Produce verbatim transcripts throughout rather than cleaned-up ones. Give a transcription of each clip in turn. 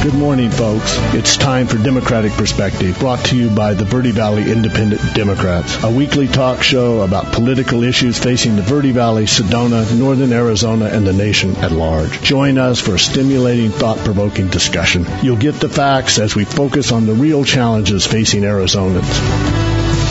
Good morning, folks. It's time for Democratic Perspective, brought to you by the Verde Valley Independent Democrats, a weekly talk show about political issues facing the Verde Valley, Sedona, Northern Arizona, and the nation at large. Join us for a stimulating, thought-provoking discussion. You'll get the facts as we focus on the real challenges facing Arizonans.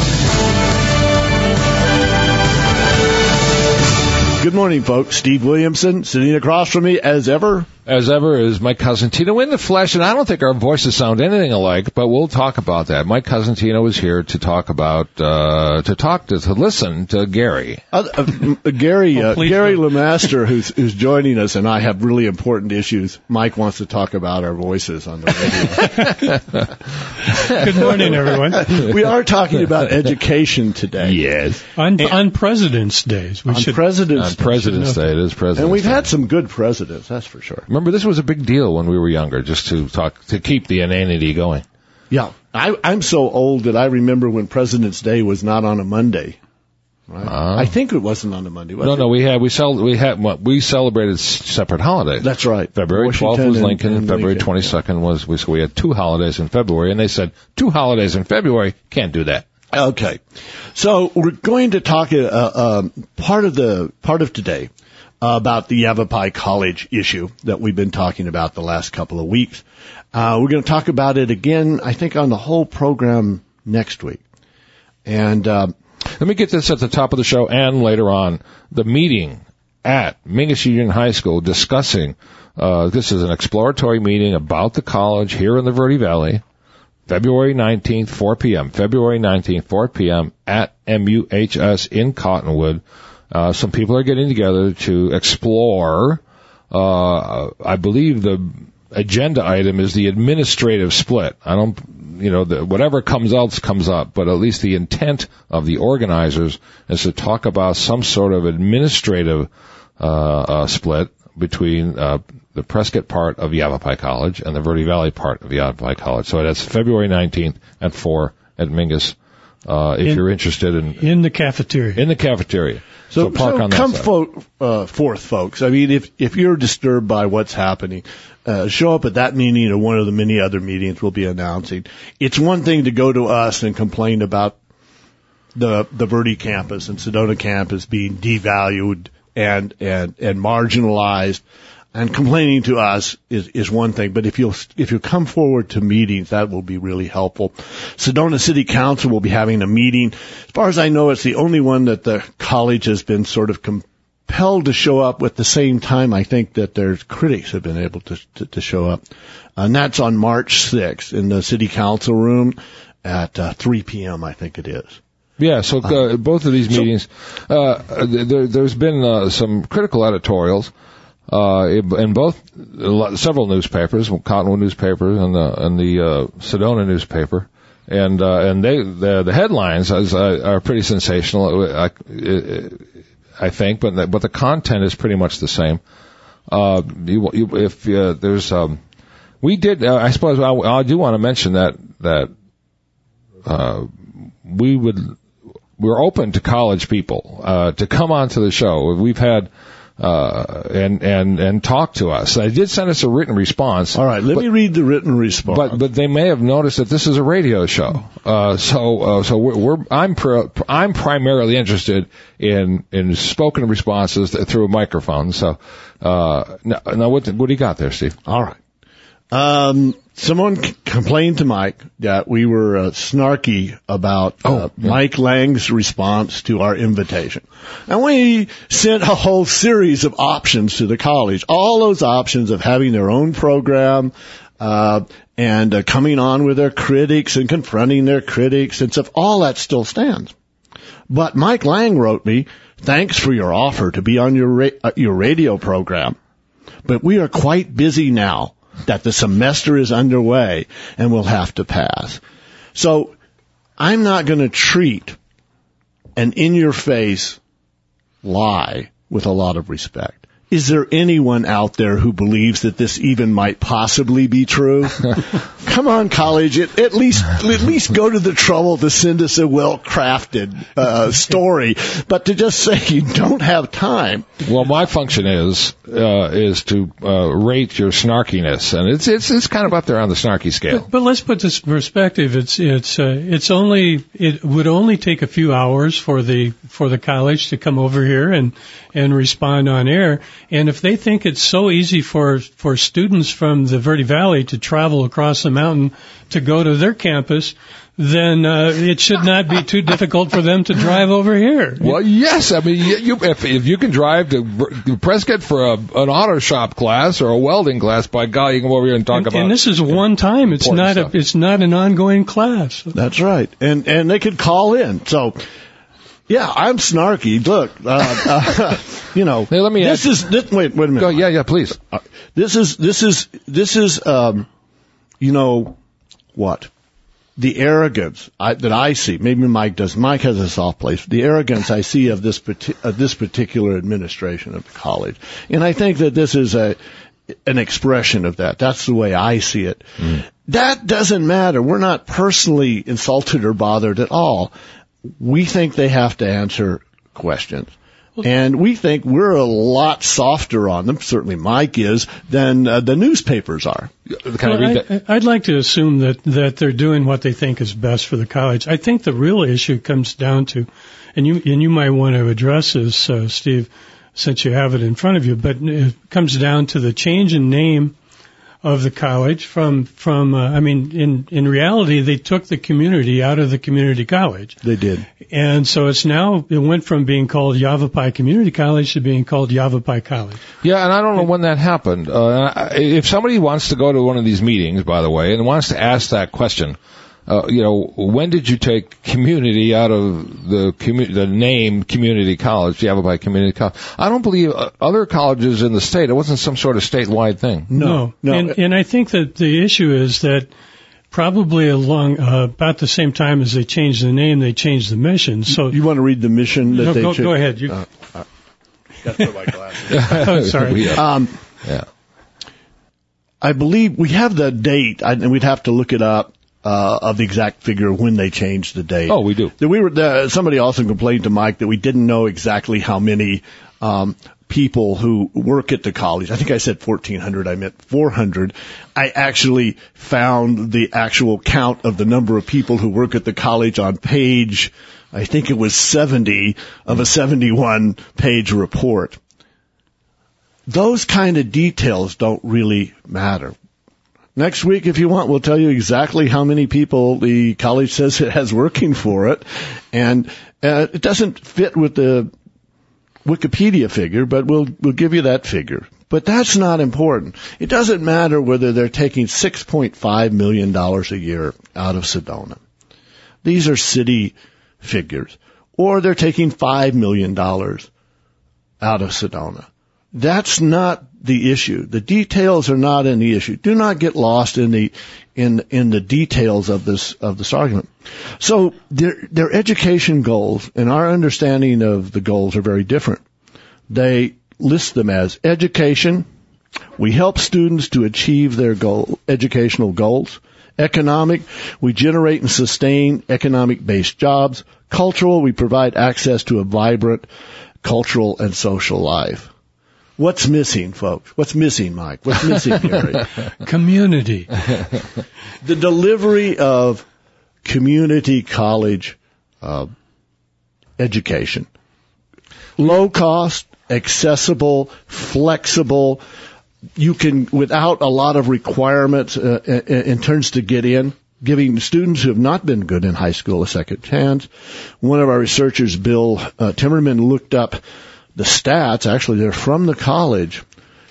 Good morning, folks. Steve Williamson, sitting across from me, as ever. As ever is Mike Cosentino in the flesh, and I don't think our voices sound anything alike, but we'll talk about that. Mike Cosentino is here to talk about, uh, to talk to, to listen to Gary. Uh, uh, Gary, uh, Gary LeMaster, who's, who's joining us, and I have really important issues. Mike wants to talk about our voices on the radio. Good morning, everyone. We are talking about education today. Yes. On, on President's Days. We on should, President's, on President's Day. It is President's Day. And we've Day. had some good presidents, that's for sure. Remember, this was a big deal when we were younger, just to talk, to keep the inanity going. Yeah. I, I'm so old that I remember when President's Day was not on a Monday. Right? Uh, I think it wasn't on a Monday. Was no, it? no, we had, we cel- we had, we celebrated separate holidays. That's right. February Washington twelfth was Lincoln, and, and February Lincoln. twenty-second was, we, so we had two holidays in February, and they said, two holidays in February, can't do that. Okay. So we're going to talk, uh, uh, part of the, part of today, Uh, about the Yavapai College issue that we've been talking about the last couple of weeks. Uh, we're going to talk about it again, I think, on the whole program next week. And uh, let me get this at the top of the show and later on. The meeting at Mingus Union High School discussing, uh, this is an exploratory meeting about the college here in the Verde Valley, February nineteenth, four p.m., February nineteenth, four p.m. at M U H S in Cottonwood. Uh, some people are getting together to explore, uh, I believe the agenda item is the administrative split. I don't, you know, the, whatever comes else comes up, but at least the intent of the organizers is to talk about some sort of administrative, uh, uh split between, uh, the Prescott part of Yavapai College and the Verde Valley part of Yavapai College. So that's February nineteenth at four at Mingus. Uh, if in, you're interested in, in the cafeteria, in the cafeteria. So, so park so on that come side. fo- uh, forth, folks. I mean, if, if you're disturbed by what's happening, uh, show up at that meeting or one of the many other meetings we'll be announcing. It's one thing to go to us and complain about the, the Verde campus and Sedona campus being devalued and, and, and marginalized. And complaining to us is, is one thing, but if you'll, if you come forward to meetings, that will be really helpful. Sedona City Council will be having a meeting. As far as I know, it's the only one that the college has been sort of compelled to show up with the same time. I think that their critics have been able to, to, to show up. And that's on March sixth in the City Council room at uh, three p.m., I think it is. Yeah, so uh, both of these meetings, uh, there, there's been uh, some critical editorials. Uh, in both, several newspapers, Cottonwood newspapers and the, and the, uh, Sedona newspaper. And, uh, and they, the, the headlines is, uh, are pretty sensational, I, I think, but, the, but the content is pretty much the same. Uh, you, you, if, uh, there's, um, we did, uh, I suppose I, I do want to mention that, that, uh, we would, we're open to college people, uh, to come onto the show. We've had, Uh, and, and, and talk to us. They did send us a written response. All right, let but, me read the written response. But, but they may have noticed that this is a radio show. Uh, so, uh, so we're, we're I'm, pro, I'm primarily interested in, in spoken responses through a microphone. So, uh, now, now what, what do you got there, Steve? All right. Um, someone c- complained to Mike that we were uh, snarky about uh, oh, yeah. Mike Lang's response to our invitation. And we sent a whole series of options to the college, all those options of having their own program, uh, and uh, coming on with their critics and confronting their critics and stuff. All that still stands. But Mike Lang wrote me, thanks for your offer to be on your ra- uh, your radio program, but we are quite busy now that the semester is underway and we'll have to pass. So I'm not going to treat an in-your-face lie with a lot of respect. is there anyone out there who believes that this even might possibly be true? Come on, college. At, at least, at least go to the trouble to send us a well-crafted uh, story. But to just say you don't have time. Well, my function is uh, is to uh, rate your snarkiness, and it's it's it's kind of up there on the snarky scale. But, but let's put this in perspective. It's it's uh, it's only it would only take a few hours for the for the college to come over here and and respond on air. And if they think it's so easy for for students from the Verde Valley to travel across the mountain to go to their campus, then uh, it should not be too difficult for them to drive over here. Well, yes. I mean, you, you, if, if you can drive to Prescott for a, an auto shop class or a welding class, by golly, you can go over here and talk and, about. And this is one time. It's not stuff. a. It's not an ongoing class. That's right. And and they could call in. So. Yeah, I'm snarky. Look, uh, uh, you know, hey, let me this add, is this, wait, wait a minute. Go, yeah, yeah, please. Uh, this is this is this is um, you know what? The arrogance I, that I see. Maybe Mike does. Mike has a soft place. The arrogance I see of this parti- of this particular administration of the college, and I think that this is a an expression of that. That's the way I see it. Mm. That doesn't matter. We're not personally insulted or bothered at all. We think they have to answer questions. And we think we're a lot softer on them, certainly Mike is, than uh, the newspapers are. Can well, I read that? I, I'd like to assume that, that they're doing what they think is best for the college. I think the real issue comes down to, and you, and you might want to address this, uh, Steve, since you have it in front of you, but it comes down to the change in name of the college from, from, uh, I mean, in, in reality, they took the community out of the community college. They did. And so it's now, it went from being called Yavapai Community College to being called Yavapai College. Yeah, and I don't know when that happened. Uh, if somebody wants to go to one of these meetings, by the way, and wants to ask that question, uh, you know, when did you take community out of the commu- the name Community College, Yavapai Community College? I don't believe other colleges in the state, it wasn't some sort of statewide thing. No. no. And, and I think that the issue is that probably along, uh, about the same time as they changed the name, they changed the mission. So you want to read the mission that no, they go, ch- go ahead. You. Uh, uh, got to put my glasses. Oh, sorry. Um, yeah. I believe we have the date, and we'd have to look it up. Uh, of the exact figure when they changed the date. Oh, we do. We were, uh, somebody also complained to Mike that we didn't know exactly how many, um, people who work at the college. I think I said fourteen hundred. I meant four hundred. I actually found the actual count of the number of people who work at the college on page, I think it was seventy of a seventy-one page report. Those kind of details don't really matter. Next week, if you want, we'll tell you exactly how many people the college says it has working for it. And uh, it doesn't fit with the Wikipedia figure, but we'll we'll give you that figure. But that's not important. It doesn't matter whether they're taking six point five million dollars a year out of Sedona. These are city figures. Or they're taking five million dollars out of Sedona. That's not the issue. The details are not in the issue. Do not get lost in the in in the details of this of this argument. So their their education goals and our understanding of the goals are very different. They list them as education. We help students to achieve their goal educational goals. Economic, we generate and sustain economic-based jobs. Cultural, we provide access to a vibrant cultural and social life. What's missing, folks? What's missing, Mike? What's missing, Gary? Community. The delivery of community college uh, education. Low cost, accessible, flexible. You can, without a lot of requirements uh, in, in terms to get in, giving students who have not been good in high school a second chance. One of our researchers, Bill uh, Timmerman, looked up the stats, actually they're from the college,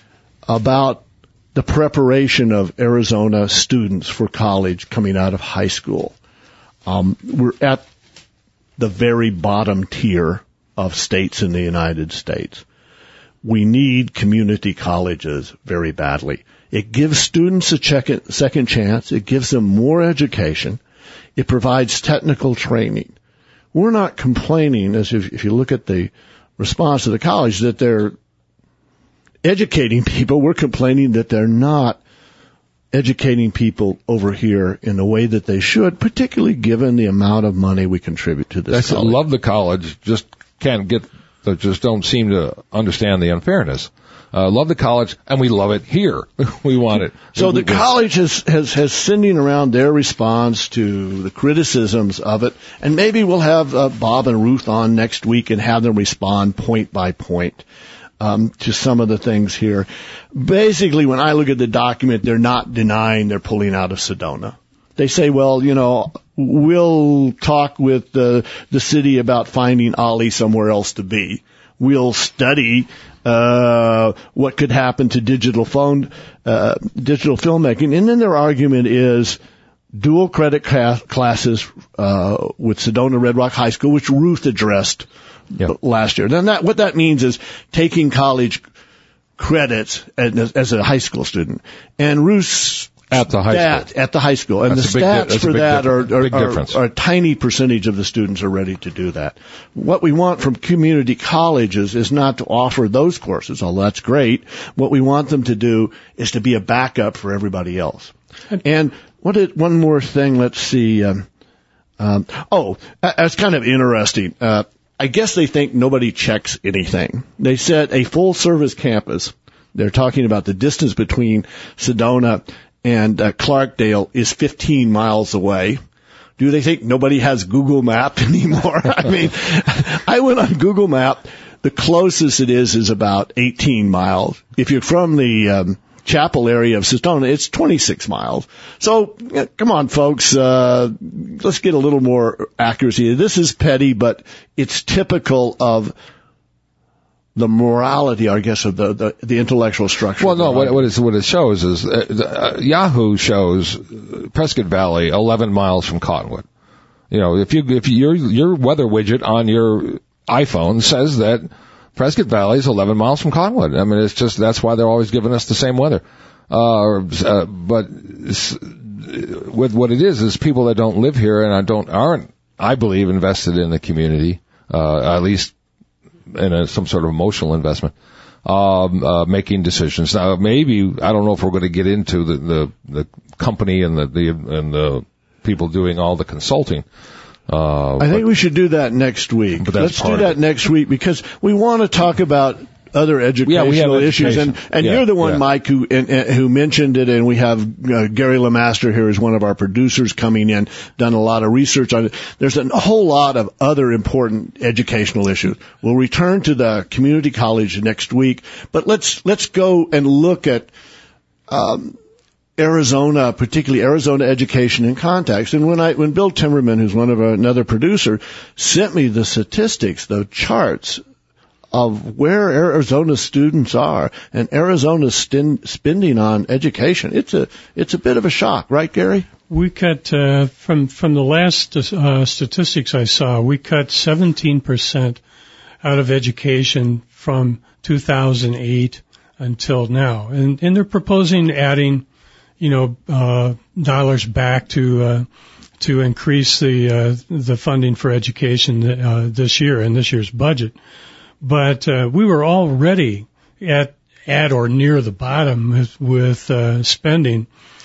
about the preparation of Arizona students for college coming out of high school. Um, we're at the very bottom tier of states in the United States. We need community colleges very badly. It gives students a check- second chance. It gives them more education. It provides technical training. We're not complaining, as if, if you look at the response to the college, that they're educating people. We're complaining that they're not educating people over here in the way that they should, particularly given the amount of money we contribute to this That's, college. I love the college, just can't get, just don't seem to understand the unfairness. Uh, love the college, and we love it here. We want it. So we, the college has, has, has sending around their response to the criticisms of it, and maybe we'll have uh, Bob and Ruth on next week and have them respond point by point um, to some of the things here. Basically, when I look at the document, they're not denying they're pulling out of Sedona. They say, well, you know, we'll talk with the, the city about finding Ollie somewhere else to be. We'll study uh what could happen to digital phone, uh digital filmmaking. And then their argument is dual credit ca- classes uh with Sedona Red Rock High School, which Ruth addressed yep. last year. Then that what that means is taking college credits as, as a high school student. And Ruth's At the high stat, school. At the high school. And that's the big, stats for that are, are, are, are a tiny percentage of the students are ready to do that. What we want from community colleges is not to offer those courses, although that's great. What we want them to do is to be a backup for everybody else. And what is, one more thing, let's see. Um, um, oh, that's kind of interesting. Uh, I guess they think nobody checks anything. They said a full-service campus. They're talking about the distance between Sedona and uh, Clarkdale is fifteen miles away. Do they think nobody has Google Maps anymore? I mean, I went on Google Map. The closest it is is about eighteen miles. If you're from the um, Chapel area of Sedona, it's twenty-six miles. So, uh, come on, folks. Uh, let's get a little more accuracy. This is petty, but it's typical of the morality, I guess, of the, the, the intellectual structure. Well, no, what, what, is, what it shows is uh, the, uh, Yahoo shows Prescott Valley eleven miles from Cottonwood. You know, if you if your your weather widget on your iPhone says that Prescott Valley is eleven miles from Cottonwood. I mean, it's just that's why they're always giving us the same weather. Uh, uh but with what it is is people that don't live here and I don't aren't I believe invested in the community, uh, at least in a, some sort of emotional investment, um, uh, making decisions. Now, maybe, I don't know if we're going to get into the, the, the company and the, the, and the people doing all the consulting. Uh, I think but, we should do that next week. Let's do that next week because we want to talk about other educational yeah, we have issues. education. And, and yeah, you're the one, yeah. Mike, who and, and, who mentioned it, and we have uh, Gary LeMaster here as one of our producers coming in, done a lot of research on it. There's a whole lot of other important educational issues. We'll return to the community college next week, but let's let's go and look at um, Arizona, particularly Arizona education in context. And when I when Bill Timmerman, who's one of our, another producer, sent me the statistics, the charts of where Arizona students are and Arizona's stin- spending on education. It's a it's a bit of a shock, right, Gary? We cut uh, from from the last uh, statistics I saw, we cut seventeen percent out of education from two thousand eight until now, and and they're proposing adding, you know, uh, dollars back to uh, to increase the uh, the funding for education uh, this year in this year's budget. But uh, we were already at at or near the bottom with, with uh, spending,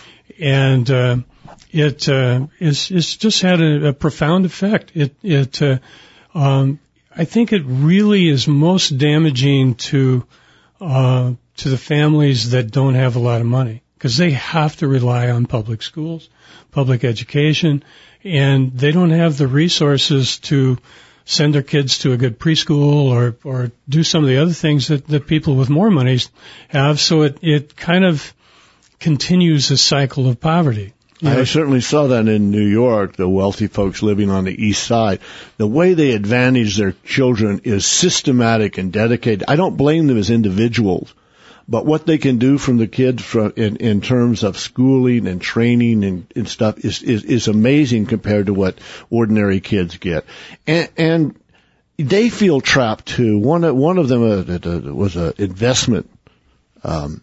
and uh, it uh, it's, it's just had a, a profound effect. It it uh, um, I think it really is most damaging to uh, to the families that don't have a lot of money because they have to rely on public schools, public education, and they don't have the resources to send their kids to a good preschool or, or do some of the other things that, that people with more money have. So it, it kind of continues a cycle of poverty. You know? I certainly saw that in New York, the wealthy folks living on the east side. The way they advantage their children is systematic and dedicated. I don't blame them as individuals, but what they can do from the kids from, in, in terms of schooling and training and, and stuff is, is, is amazing compared to what ordinary kids get. And, and they feel trapped too. One, one of them uh, was an investment, um,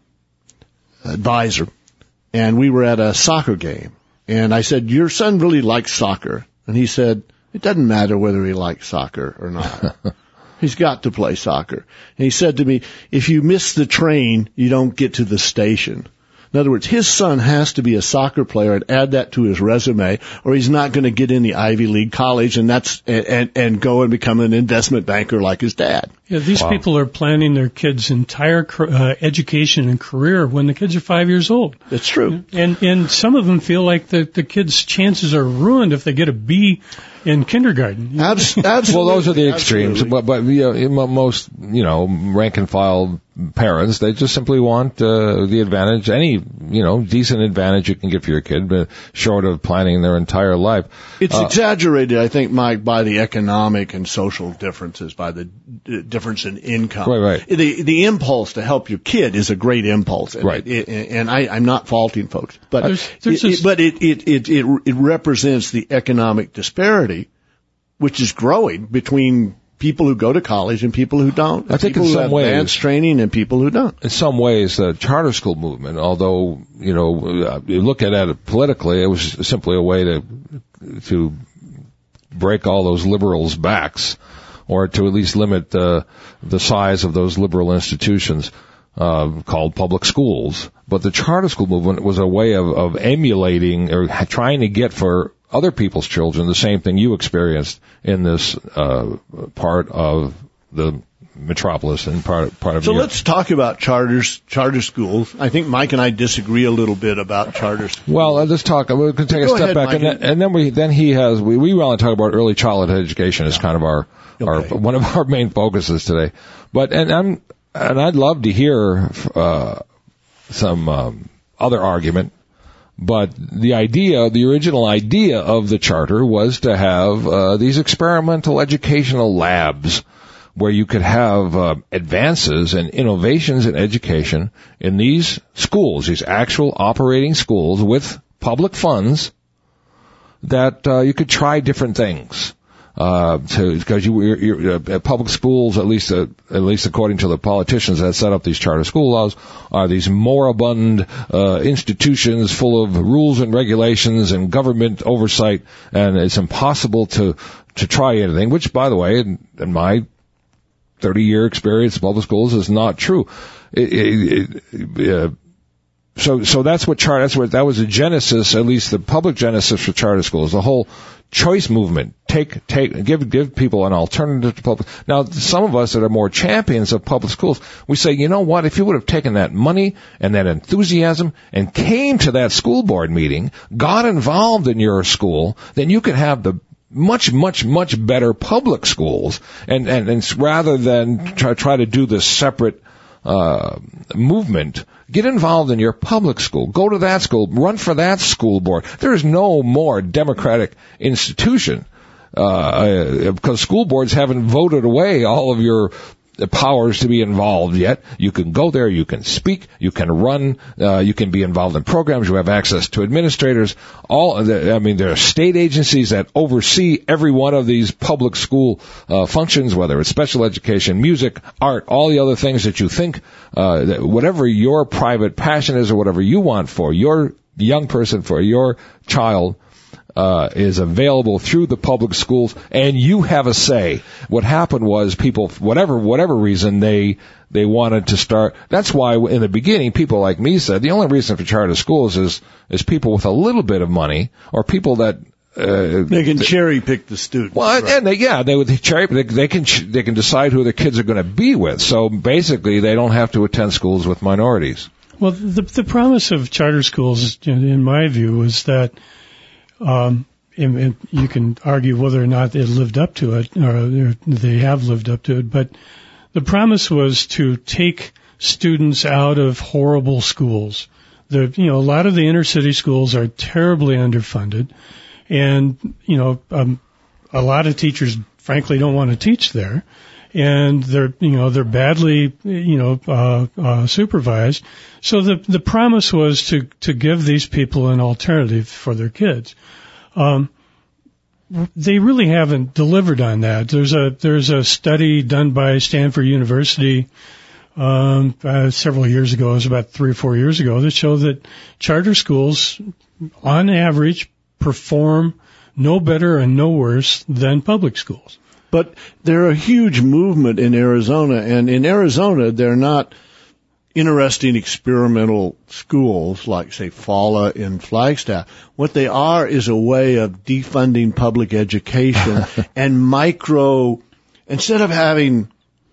advisor, and we were at a soccer game. And I said, your son really likes soccer. And he said, it doesn't matter whether he likes soccer or not. He's got to play soccer. And he said to me, if you miss the train, you don't get to the station. In other words, his son has to be a soccer player and add that to his resume, or he's not going to get in the Ivy League college and that's and and go and become an investment banker like his dad. Yeah, these Wow. people are planning their kids' entire uh, education and career when the kids are five years old. That's true. And and some of them feel like the the kids' chances are ruined if they get a B in kindergarten. Abs- absolutely. Well, those are the extremes, Absolutely. but, but you know, most, you know, rank and file parents, they just simply want uh, the advantage, any, you know, decent advantage you can get for your kid, but short of planning their entire life. It's Uh, exaggerated, I think, Mike, by the economic and social differences, by the d- difference in income. Right, right. The the impulse to help your kid is a great impulse, and Right. It, it, and I, I'm not faulting folks, but There's- there's it, this- it, but it it, it it it represents the economic disparity, which is growing between people who go to college and people who don't. I think people in who some have ways- advanced training and people who don't. in some ways, the charter school movement, although, you know, uh, you look at it politically, it was simply a way to, to break all those liberals' backs, or to at least limit uh, the size of those liberal institutions uh, called public schools. But the charter school movement was a way of, of emulating or trying to get for other people's children the same thing you experienced in this uh, part of the metropolis and part part of So your. let's talk about charters, charter schools. I think Mike and I disagree a little bit about charter schools. Well, uh, let's talk. We're going to take a Go step ahead, back, Mike. and then, and then we then he has. We we want to talk about early childhood education as kind of our our Okay. one of our main focuses today. But and I'm and I'd love to hear uh, some um, other argument. But the idea, the original idea of the charter was to have uh, these experimental educational labs where you could have uh, advances and innovations in education in these schools, these actual operating schools with public funds, that uh, you could try different things. Uh, to, because you, you're, you're, uh, public schools, at least, uh, at least according to the politicians that set up these charter school laws, are these moribund, uh, institutions full of rules and regulations and government oversight, and it's impossible to, to try anything, which, by the way, in, in my thirty year experience in public schools is not true. It, it, it, uh, so, so that's what charter, that's what, that was the genesis, at least the public genesis for charter schools, the whole choice movement. Take, take, give, give people an alternative to public. Now, some of us that are more champions of public schools, we say, you know what, if you would have taken that money and that enthusiasm and came to that school board meeting, got involved in your school, then you could have the much, much, much better public schools. And, and, and rather than try, try to do this separate, uh, movement, get involved in your public school. Go to that school. Run for that school board. There is no more democratic institution, uh, because school boards haven't voted away all of your powers to be involved yet. You can go there, you can speak, you can run, uh, you can be involved in programs, you have access to administrators. All, I mean, there are state agencies that oversee every one of these public school uh, functions, whether it's special education, music, art, all the other things that you think, uh, that whatever your private passion is or whatever you want for your young person, for your child, Uh, is available through the public schools, and you have a say. What happened was people, whatever whatever reason, they they wanted to start. That's why in the beginning, people like me said the only reason for charter schools is is people with a little bit of money or people that uh, They can cherry pick the students. well, right. and they, yeah, they would cherry. They, they can ch- they can decide who their kids are going to be with. So basically, they don't have to attend schools with minorities. Well, the the promise of charter schools, in my view, was that um, and, and you can argue whether or not it lived up to it, or they have lived up to it, but the promise was to take students out of horrible schools. The you know a lot of the inner city schools are terribly underfunded, and you know um, a lot of teachers frankly don't want to teach there. And they're, you know, they're badly, you know, uh, uh, supervised. So the, the promise was to, to give these people an alternative for their kids. Um, they really haven't delivered on that. There's a, there's a study done by Stanford University, um, uh, several years ago, it was about three or four years ago, that showed that charter schools, on average, perform no better and no worse than public schools. But they're a huge movement in Arizona, and in Arizona, they're not interesting experimental schools like, say, Fala in Flagstaff. What they are is a way of defunding public education and micro, instead of having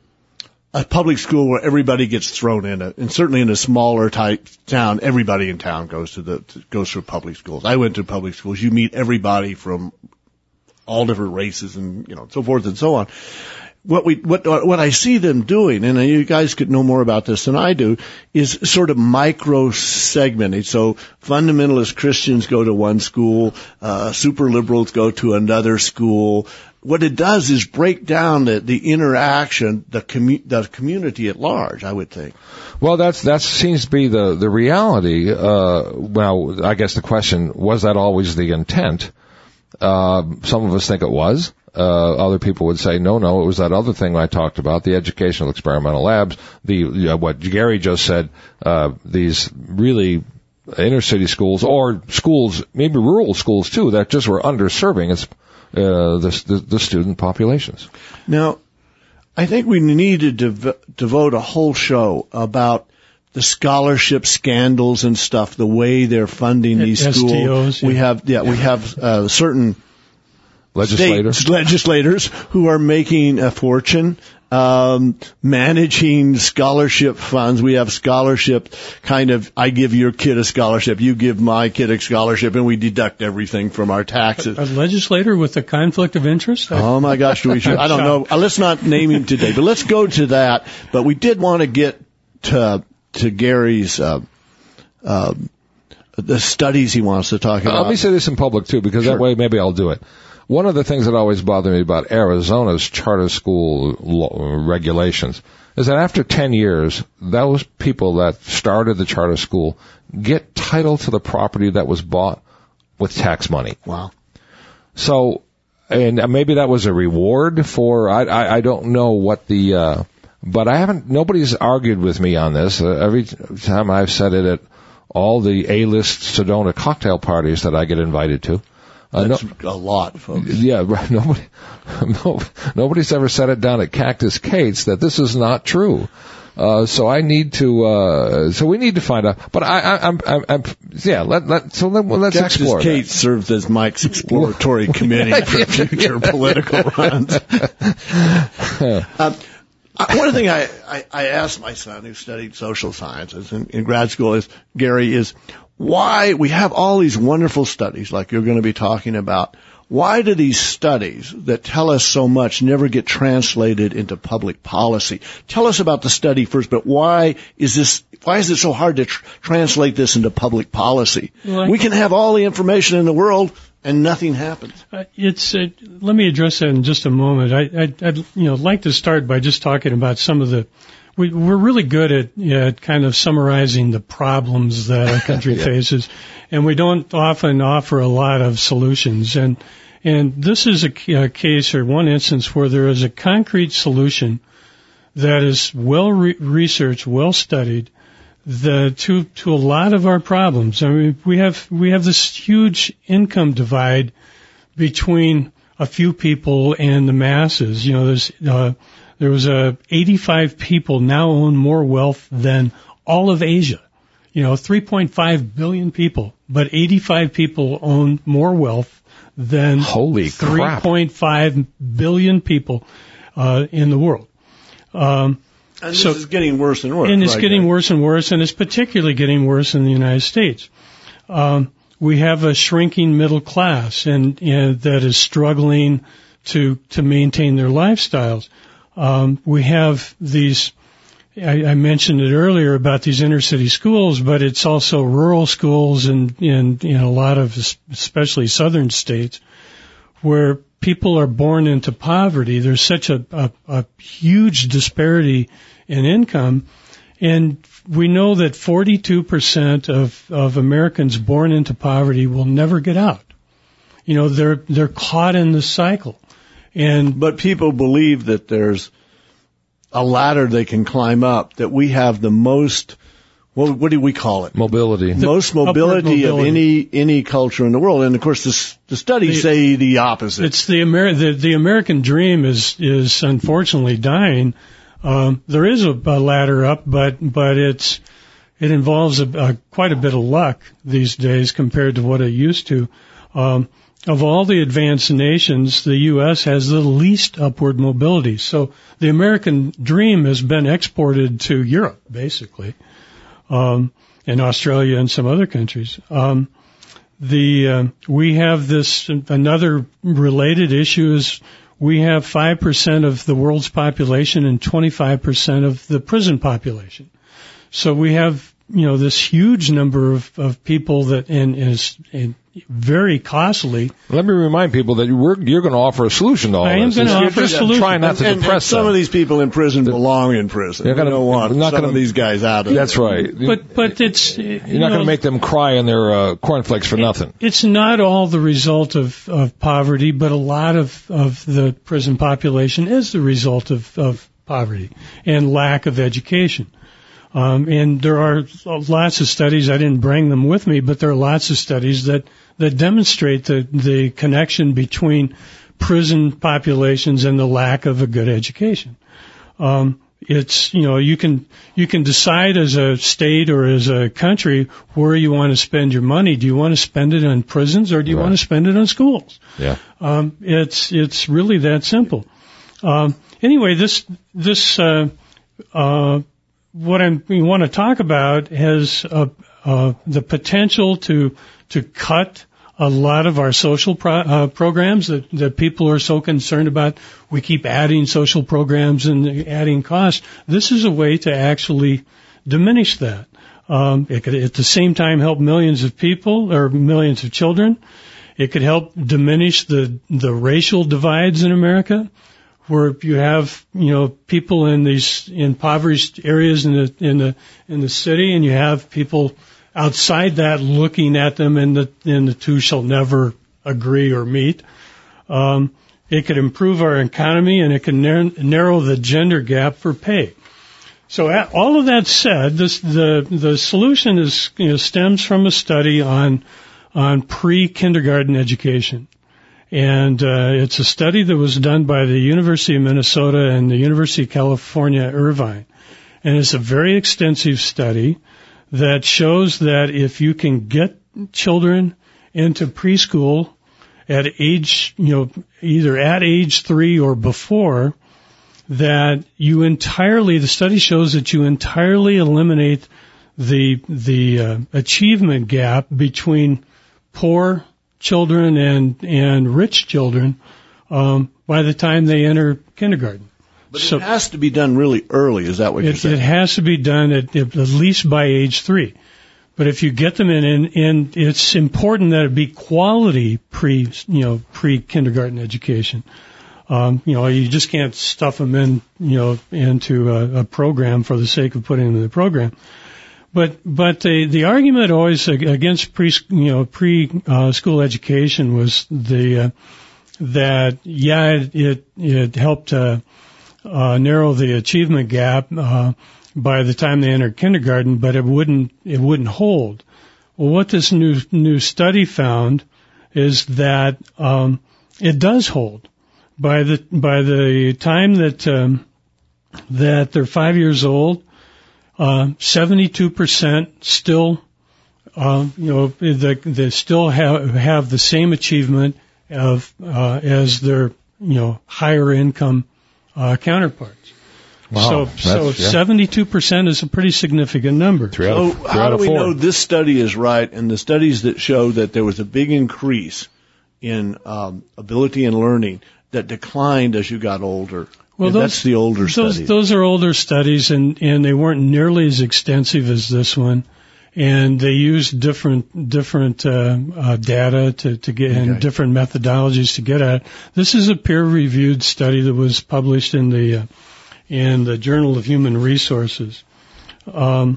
a public school where everybody gets thrown in it, and certainly in a smaller type town, everybody in town goes to the, goes through public schools. I went to public schools. You meet everybody from all different races and, you know, so forth and so on. What we, what, what I see them doing, and you guys could know more about this than I do, is sort of micro segmenting. So fundamentalist Christians go to one school, uh, super liberals go to another school. What it does is break down the, the interaction, the commu- the community at large, I would think. Well, that's, that seems to be the, the reality. Uh, well, I guess the question, was that always the intent? Uh, some of us think it was. Uh, other people would say, no, no, it was that other thing I talked about, the educational experimental labs, the, uh, what Gary just said, uh, these really inner city schools or schools, maybe rural schools too, that just were underserving its, uh, the, the, the student populations. Now, I think we need to dev- devote a whole show about the scholarship scandals and stuff, the way they're funding these S T Os, schools. yeah. We have, yeah, we have, uh, certain Legislators. State legislators who are making a fortune, um, managing scholarship funds. We have scholarship kind of, I give your kid a scholarship, you give my kid a scholarship, and we deduct everything from our taxes. A legislator with a conflict of interest? Oh my gosh, do we should, I don't know. Uh, let's not name him today, but let's go to that. But we did want to get to, to Gary's, uh, uh, the studies he wants to talk about. Uh, let me say this in public too, because Sure. that way maybe I'll do it. One of the things that always bothered me about Arizona's charter school law, regulations is that after ten years, those people that started the charter school get title to the property that was bought with tax money. Wow. So, and maybe that was a reward for, I, I, I don't know what the, uh, but I haven't, nobody's argued with me on this. Uh, every time I've said it at all the A-list Sedona cocktail parties that I get invited to. Uh, That's no, a lot, folks. Yeah, right. Nobody, no, nobody's ever said it down at Cactus Kate's that this is not true. Uh, so I need to, uh, so we need to find out. But I, I, I'm, I'm, I'm yeah, let, let, so let, well, let's Cactus explore Kate that. serves as Mike's exploratory committee for future political runs. um, I, one thing I, I, I asked my son who studied social sciences in, in grad school is, Gary, is why we have all these wonderful studies like you're going to be talking about. Why do these studies that tell us so much never get translated into public policy? Tell us about the study first, but why is this, why is it so hard to tr- translate this into public policy? Like, we can have all the information in the world and nothing happens. Uh, it's, uh, let me address that in just a moment. I, I, I'd, you know, like to start by just talking about some of the, we, we're really good at, at kind of summarizing the problems that our country yeah. faces, and we don't often offer a lot of solutions. And, and this is a, a case or one instance where there is a concrete solution that is well re- researched, well studied, the, to, to a lot of our problems. I mean, we have, we have this huge income divide between a few people and the masses. You know, there's, uh, there was a eighty-five people now own more wealth than all of Asia. You know, three point five billion people, but eighty-five people own more wealth than Holy three point crap. five billion people, uh, in the world. Um, And this so, is getting worse and worse. and it's right, getting right? worse and worse, and it's particularly getting worse in the United States. Um, we have a shrinking middle class, and, and that is struggling to to maintain their lifestyles. Um, we have these. I, I mentioned it earlier about these inner city schools, but it's also rural schools in in, in a lot of, especially southern states, where people are born into poverty. There's such a, a, a huge disparity in income. And we know that forty-two percent of, of Americans born into poverty will never get out. You know, they're, they're caught in the cycle. And, But people believe that there's a ladder they can climb up, that we have the most, what, what do we call it? Mobility. Most mobility, mobility of any any culture in the world. And of course, this, the studies The- say the opposite. It's the, Amer- the the American dream is is unfortunately dying. Um, there is a, a ladder up, but but it's it involves a, a, quite a bit of luck these days compared to what it used to. Um, of all the advanced nations, the U S has the least upward mobility. So the American dream has been exported to Europe, basically, um, and Australia and some other countries. Um, the uh, we have this another related issue is we have five percent of the world's population and twenty-five percent of the prison population. So we have, you know, this huge number of, of people that and is and very costly. Let me remind people that we're, you're going to offer a solution to all I am this. going to You're offer a just solution. trying not to and, and depress some them. of these people in prison belong in prison. You're gonna- we don't want we're not some gonna- of these guys out of That's there. right. But but it's you You're not know, going to make them cry in their uh, cornflakes for nothing. It's not all the result of, of poverty, but a lot of, of the prison population is the result of, of poverty and lack of education. Um, and there are lots of studies, I didn't bring them with me, but there are lots of studies that, that demonstrate the, the connection between prison populations and the lack of a good education. Um, it's, you know, you can, you can decide as a state or as a country where you want to spend your money. Do you want to spend it on prisons or do you Right. want to spend it on schools? Yeah. Um, it's, it's really that simple. Um, anyway, this, this, uh, uh, what I'm, we want to talk about has, uh, uh, the potential to, to cut a lot of our social pro- uh, programs that, that people are so concerned about. We keep adding social programs and adding costs. This is a way to actually diminish that. Um, it could at the same time help millions of people or millions of children. It could help diminish the, the racial divides in America, where you have, you know, people in these impoverished areas in the, in the, in the city, and you have people outside that looking at them, and the, and the two shall never agree or meet. Um, it could improve our economy, and it can nar- narrow the gender gap for pay. So at, all of that said, this, the, the solution is, you know, stems from a study on, on pre-kindergarten education. And uh, it's a study that was done by the University of Minnesota and the University of California, Irvine. And it's a very extensive study that shows that if you can get children into preschool at age, you know, either at age three or before, that you entirely, the study shows that you entirely eliminate the, the uh, achievement gap between poor children and and rich children um, by the time they enter kindergarten. But so it has to be done really early. Is that what you're it, saying? it has to be done at, at least by age three. But if you get them in, and, and it's important that it be quality pre, you know, pre-kindergarten education. Um, you know, you just can't stuff them in, you know, into a, a program for the sake of putting them in the program. But but the the argument always against pre you know pre uh, school education was the uh, that yeah it it, it helped uh, uh, narrow the achievement gap uh, by the time they entered kindergarten, but it wouldn't it wouldn't hold. Well, what this new new study found is that um, it does hold by the by the time that um, that they're five years old. Uh, seventy-two percent still, uh, you know, they, they still have, have the same achievement of, uh, as their, you know, higher income, uh, counterparts. Wow. So, so That's- yeah. seventy-two percent is a pretty significant number. Three out So of, three how out do of we four. know this study is right and the studies that show that there was a big increase in um, ability and learning that declined as you got older? Well, And those, that's the older those, studies. Those are older studies, and, and they weren't nearly as extensive as this one. And they used different different uh, uh, data to, to get Okay. and different methodologies to get at it. This is a peer-reviewed study that was published in the uh, in the Journal of Human Resources. Um,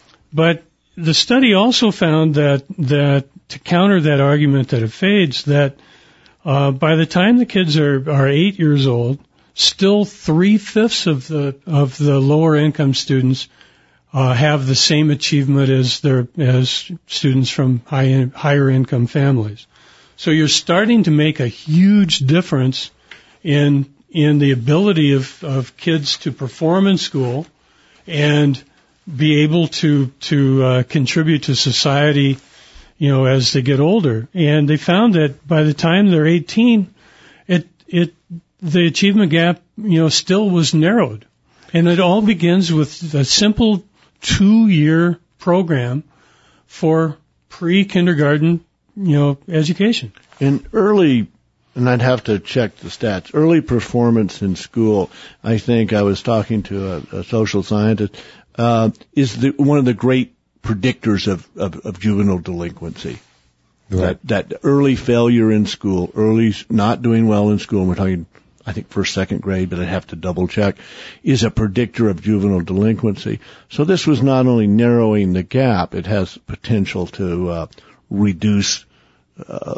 but the study also found that that to counter that argument that it fades, that uh, by the time the kids are are eight years old, still three fifths of the of the lower income students uh, have the same achievement as their as students from high higher income families. So you're starting to make a huge difference in in the ability of, of kids to perform in school and be able to to uh, contribute to society, you know, as they get older. And they found that by the time they're eighteen, it it the achievement gap, you know, still was narrowed. And it all begins with a simple two-year program for pre-kindergarten, you know, education. In early, and I'd have to check the stats, early performance in school, I think I was talking to a, a social scientist, uh, is the, one of the great predictors of, of, of juvenile delinquency. Right. That, that early failure in school, early not doing well in school, and we're talking, I think, first, second grade, but I'd have to double check, is a predictor of juvenile delinquency. So this was not only narrowing the gap, it has potential to uh, reduce uh,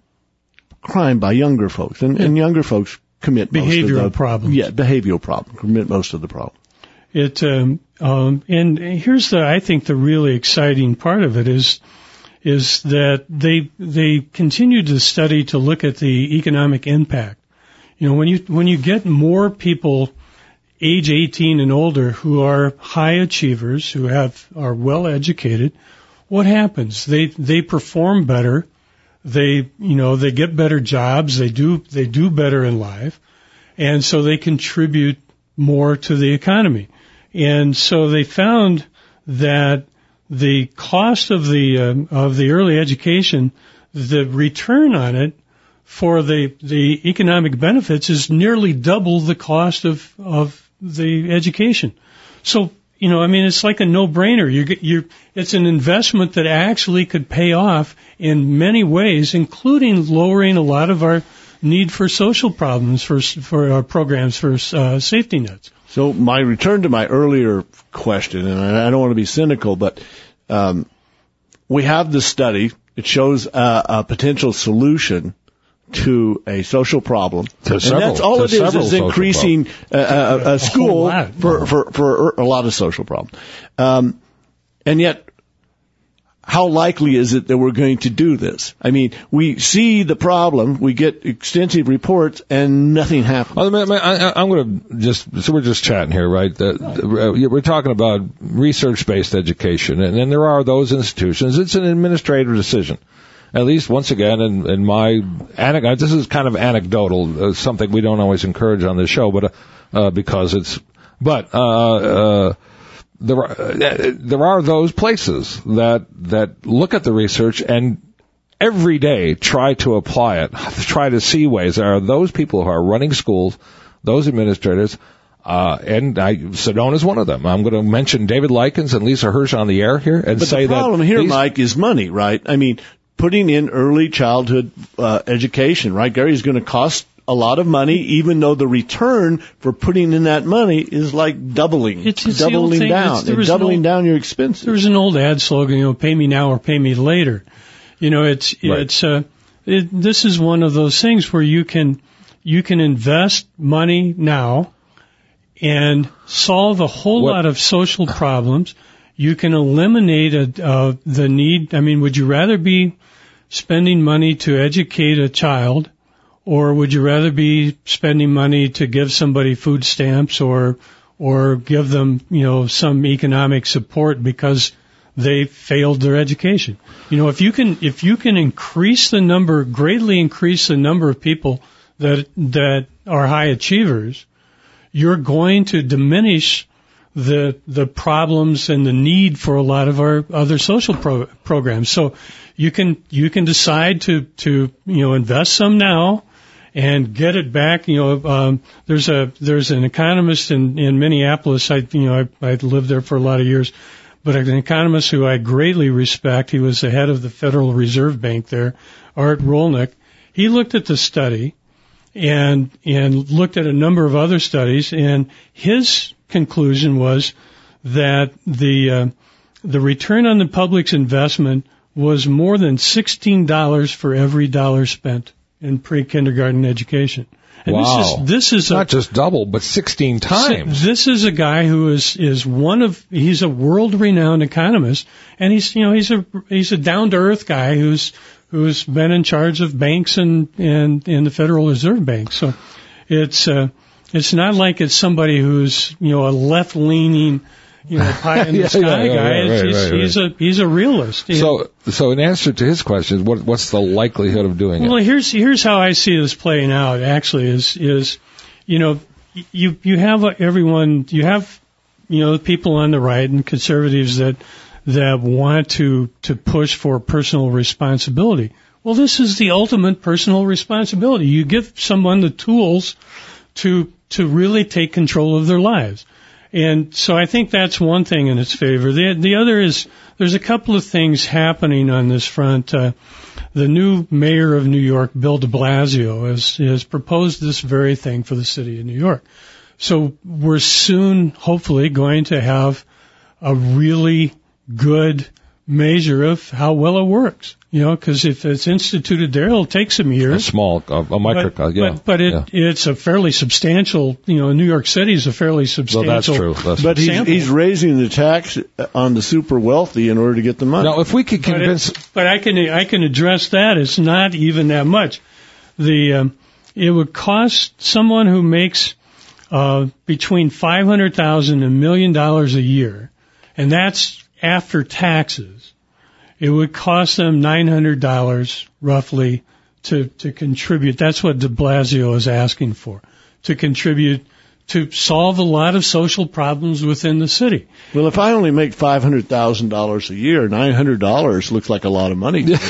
crime by younger folks. And, and younger folks commit most behavioral of the problems. Yeah, behavioral problems, commit most of the problem. It um, um, and here's the I think the really exciting part of it is is that they they continue to study to look at the economic impact. You know, when you when you get more people age eighteen and older who are high achievers, who have are well educated, what happens? They they perform better. They you know they get better jobs. They do they do better in life, and so they contribute more to the economy. And so they found that the cost of the um, of the early education, the return on it for the the economic benefits is nearly double the cost of of the education. So, you know, I mean, it's like a no-brainer. You get you it's an investment that actually could pay off in many ways, including lowering a lot of our need for social problems, for for our programs for uh, safety nets. So my return to my earlier question, and I don't want to be cynical, but um, we have this study. It shows uh, a potential solution to a social problem. To and several, that's all it is, is increasing uh, a, a school a for, for, for a lot of social problems. Um, and yet, how likely is it that we're going to do this? I mean, we see the problem, we get extensive reports, and nothing happens. Well, I, I, I'm going to just, so we're just chatting here, right? The, we're talking about research-based education, and, and there are those institutions. It's an administrative decision. At least, once again, in, in my anecdote, this is kind of anecdotal, uh, something we don't always encourage on this show, but uh, uh, because it's, but uh, uh, there are, uh, there are those places that that look at the research and every day try to apply it, try to see ways. There are those people who are running schools, those administrators. Uh, and I, Sedona is one of them. I'm going to mention David Likens and Lisa Hirsch on the air here and but say that. The problem here, these, Mike, is money, right? I mean, putting in early childhood uh, education, right, Gary, is going to cost a lot of money, even though the return for putting in that money is like doubling, it's, it's doubling down, it's, and doubling old, down your expenses. There's an old ad slogan, you know, pay me now or pay me later. You know, it's right. it's uh, it, this is one of those things where you can you can invest money now and solve a whole what? lot of social problems. You can eliminate a, uh, the need. I mean, would you rather be spending money to educate a child, or would you rather be spending money to give somebody food stamps or or give them, you know, some economic support because they failed their education? You know, if you can if you can increase the number, greatly increase the number of people that that are high achievers, you're going to diminish the the problems and the need for a lot of our other social pro- programs. So you can you can decide to to you know invest some now and get it back. You know, um, there's a there's an economist in in Minneapolis. I you know I I lived there for a lot of years, but an economist who I greatly respect. He was the head of the Federal Reserve Bank there, Art Rolnick. He looked at the study and and looked at a number of other studies, and his conclusion was that the uh, the return on the public's investment was more than sixteen dollars for every dollar spent in pre-kindergarten education. And wow. This is, this is a, not just double, but sixteen times. This is a guy who is, is one of, he's a world-renowned economist, and he's, you know, he's a, he's a down-to-earth guy who's, who's been in charge of banks and, and, and the Federal Reserve Bank. So it's, uh, it's not like it's somebody who's, you know, a left-leaning, you know, pie in the yeah, sky yeah, guy. right, right, he's, right, right. he's a, he's a realist. So, so in answer to his question, what, what's the likelihood of doing well, it? Well, here's, here's how I see this playing out, actually, is, is, you know, you, you have everyone, you have, you know, people on the right and conservatives that, that want to, to push for personal responsibility. Well, this is the ultimate personal responsibility. You give someone the tools to, to really take control of their lives. And so I think that's one thing in its favor. The, the other is there's a couple of things happening on this front. Uh, the new mayor of New York, Bill de Blasio, has, has proposed this very thing for the city of New York. So we're soon, hopefully, going to have a really good measure of how well it works. You know, because if it's instituted there, it'll take some years. A small, a, a micro, but, yeah. But, but it, yeah. it's a fairly substantial, you know, New York City is a fairly substantial. Well, that's true. That's but he's, sample. he's raising the tax on the super wealthy in order to get the money. Now, if we could convince, but, it, but I can I can address that. It's not even that much. The um, it would cost someone who makes uh, between five hundred thousand and a million dollars a year, and that's after taxes. It would cost them nine hundred dollars roughly to, to contribute. That's what de Blasio is asking for, to contribute to solve a lot of social problems within the city. Well, if I only make five hundred thousand dollars a year, nine hundred dollars looks like a lot of money. well,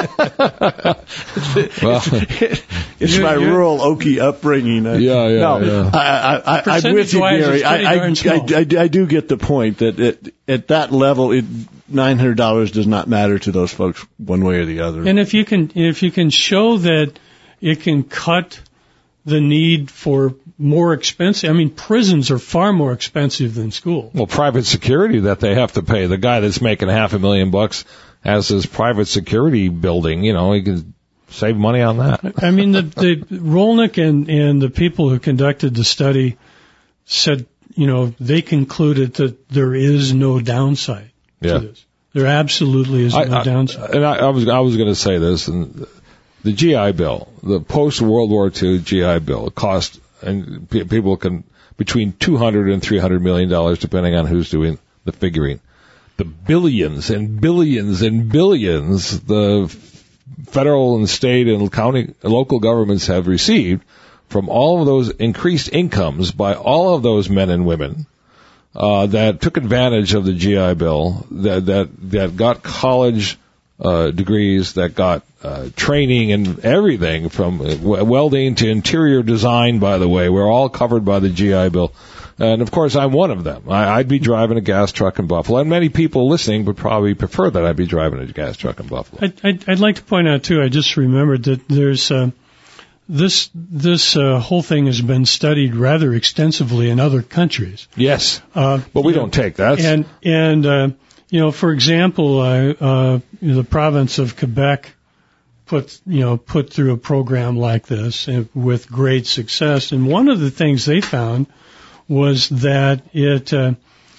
it's it's my rural Okie upbringing. Uh, yeah, yeah, no, yeah. I, I, I, I'm with you, Gary. I, I, I, I, I do get the point that it, at that level, it, nine hundred dollars does not matter to those folks one way or the other. And if you can, if you can show that it can cut the need for more expensive, I mean, prisons are far more expensive than school. Well, private security that they have to pay. The guy that's making half a million bucks has his private security building, you know, he can save money on that. I mean, the, the Rolnick and, and the people who conducted the study said, you know, they concluded that there is no downside yeah. to this. There absolutely is no I, I, downside. And I, I was I was going to say this, and the G I Bill, the post-World War Two G I Bill, cost, and p- people can, between two hundred and three hundred million dollars, depending on who's doing the figuring. The billions and billions and billions the federal and state and county, local governments have received from all of those increased incomes by all of those men and women uh, that took advantage of the G I Bill, that that that got college uh, degrees, that got uh, training and everything from welding to interior design. By the way, we're all covered by the G I Bill. And, of course, I'm one of them. I, I'd be driving a gas truck in Buffalo, and many people listening would probably prefer that I'd be driving a gas truck in Buffalo. I'd, I'd, I'd like to point out, too, I just remembered that there's uh, this this uh, whole thing has been studied rather extensively in other countries. Yes, uh, but we know, don't take that. And, and uh, you know, for example, uh, uh, the province of Quebec put, you know, put through a program like this with great success. And one of the things they found was that it uh,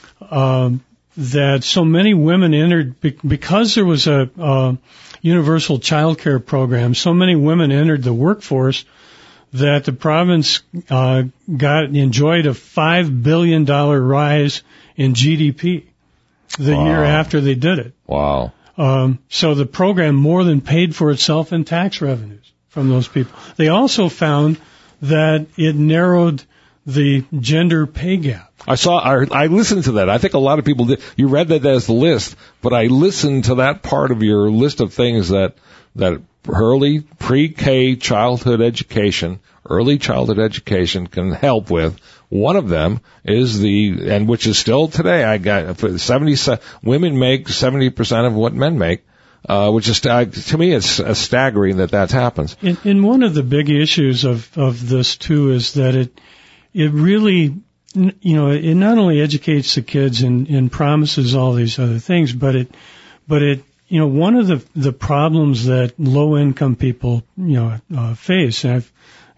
um, that so many women entered because there was a uh, universal child care program. So many women entered the workforce that the province uh, got enjoyed a five billion dollar rise in G D P the wow. year after they did it. Wow! Um, so the program more than paid for itself in tax revenues from those people. They also found that it narrowed the gender pay gap. I saw, I, I listened to that. I think a lot of people did. You read that as the list, but I listened to that part of your list of things that, that early pre-K childhood education, early childhood education can help with. One of them is the, and which is still today, I got, for seventy, women make seventy percent of what men make. Uh, which is, to me, it's uh, staggering that that happens. And, and one of the big issues of, of this too is that it, it really, you know, it not only educates the kids and, and promises all these other things, but it, but it, you know, one of the, the problems that low income people, you know, uh, face, and I've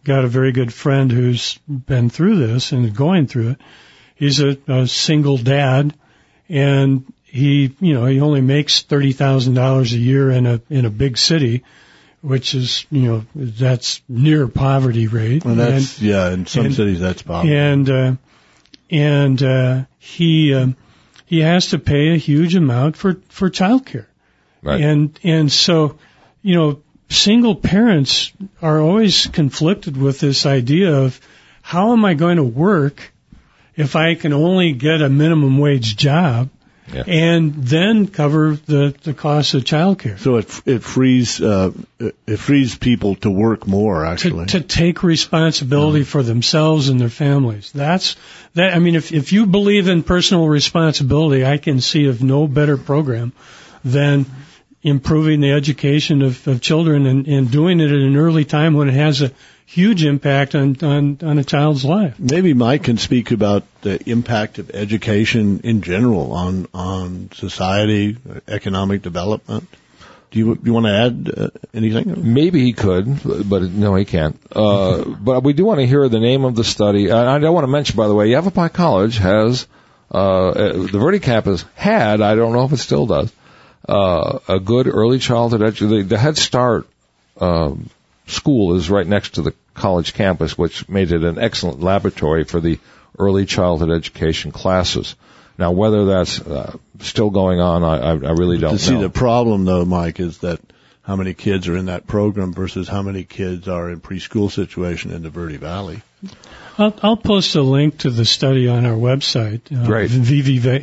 got a very good friend who's been through this and going through it. He's a, a single dad, and he, you know, he only makes thirty thousand dollars a year in a in a big city, which is, you know, that's near poverty rate. And that's, and, yeah, in some and, cities that's poverty. And, uh, and, uh, he, um, he has to pay a huge amount for, for childcare. Right. And, and so, you know, single parents are always conflicted with this idea of how am I going to work if I can only get a minimum wage job? Yeah. And then cover the, the cost of childcare. So it it frees uh, it frees people to work more, actually, to, to take responsibility mm. for themselves and their families. That's that. I mean, if if you believe in personal responsibility, I can see of no better program than improving the education of, of children and, and doing it at an early time when it has a huge impact on, on, on a child's life. Maybe Mike can speak about the impact of education in general on, on society, economic development. Do you, you want to add uh, anything? Maybe he could, but no, he can't. Uh, but we do want to hear the name of the study. I, I don't want to mention, by the way, Yavapai College has, uh, the Verde campus had, I don't know if it still does, uh, a good early childhood education. The, the Head Start, um, school is right next to the college campus, which made it an excellent laboratory for the early childhood education classes. Now, whether that's uh, still going on, I, I really don't know. To see the problem, though, Mike, is that how many kids are in that program versus how many kids are in preschool situation in the Verde Valley. I'll, I'll post a link to the study on our website, uh, Great. V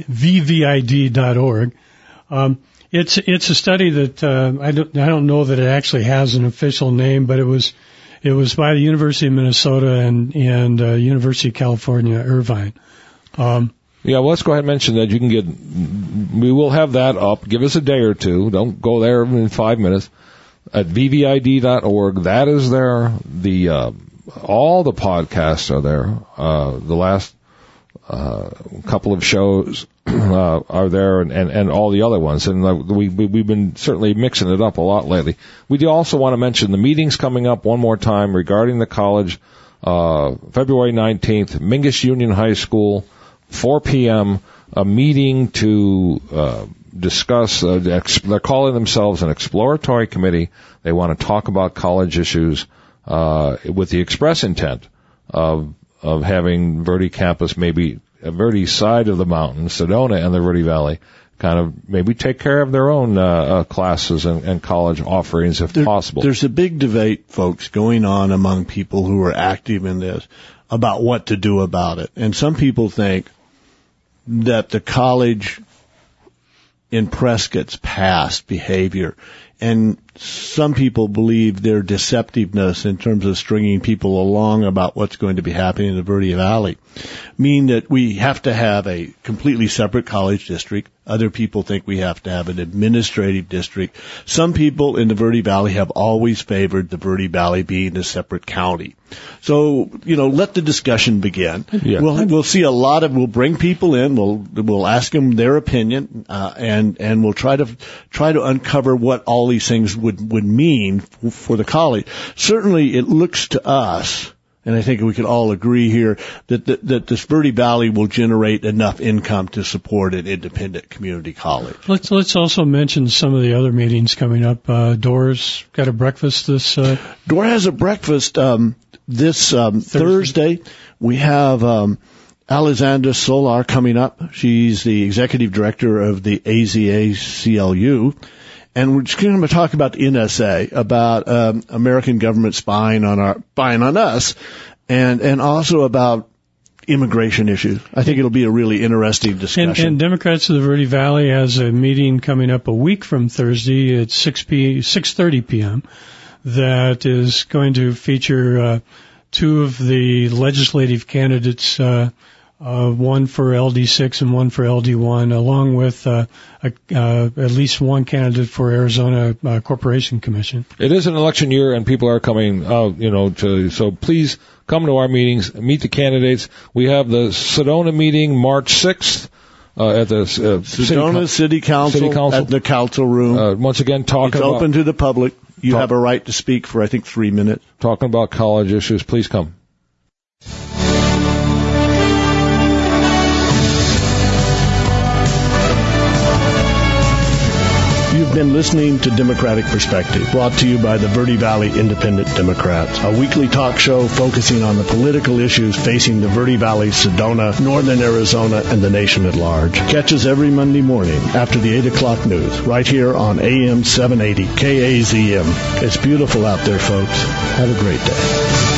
V I D dot org. Um, It's it's a study that uh, I don't I don't know that it actually has an official name, but it was it was by the University of Minnesota and and uh, University of California, Irvine. Um, yeah, well, let's go ahead and mention that you can get. We will have that up. Give us a day or two. Don't go there in five minutes. At V V I D dot org, that is there. The uh, all the podcasts are there. Uh, the last. Uh, a couple of shows uh, are there, and, and, and all the other ones, and uh, we, we we've been certainly mixing it up a lot lately. We do also want to mention the meetings coming up one more time regarding the college. Uh, February nineteenth, Mingus Union High School, four p.m. A meeting to uh, discuss. Uh, they're calling themselves an exploratory committee. They want to talk about college issues uh, with the express intent of. of having Verde campus, maybe a Verde side of the mountain, Sedona and the Verde Valley, kind of maybe take care of their own uh, uh, classes and, and college offerings if there, possible. There's a big debate, folks, going on among people who are active in this about what to do about it. And some people think that the college in Prescott's past behavior, and some people believe their deceptiveness in terms of stringing people along about what's going to be happening in the Verde Valley, mean that we have to have a completely separate college district. Other people think we have to have an administrative district. Some people in the Verde Valley have always favored the Verde Valley being a separate county. So, you know, let the discussion begin. Yeah. We'll, we'll see a lot of, we'll bring people in, we'll, we'll ask them their opinion, uh, and, and we'll try to, try to uncover what all these things would, would mean for the college. Certainly it looks to us, and I think we could all agree here, that, that, that this Verde Valley will generate enough income to support an independent community college. Let's let's also mention some of the other meetings coming up. Uh, Dora's got a breakfast this. Uh, Dora has a breakfast um, this um, Thursday. Thursday. We have um, Alexandra Solar coming up. She's the executive director of the A Z A C L U. And we're just going to talk about the N S A, about um, American government spying on our spying on us, and and also about immigration issues. I think it'll be a really interesting discussion. And, and Democrats of the Verde Valley has a meeting coming up a week from Thursday at six p six thirty p.m. that is going to feature uh, two of the legislative candidates. Uh, Uh, one for L D six and one for L D one, along with uh, a, uh, at least one candidate for Arizona uh, Corporation Commission. It is an election year, and people are coming out, you know, to, so please come to our meetings, meet the candidates. We have the Sedona meeting March sixth uh, at the uh, Sedona City, City, Council, City Council at the council room. Uh, once again, talk it's about... open to the public. You Talk- have a right to speak for, I think, three minutes. Talking about college issues. Please come. You've been listening to Democratic Perspective, brought to you by the Verde Valley Independent Democrats, a weekly talk show focusing on the political issues facing the Verde Valley, Sedona, northern Arizona, and the nation at large. Catch us every Monday morning after the eight o'clock news, right here on A M seven eighty K A Z M. It's beautiful out there, folks. Have a great day.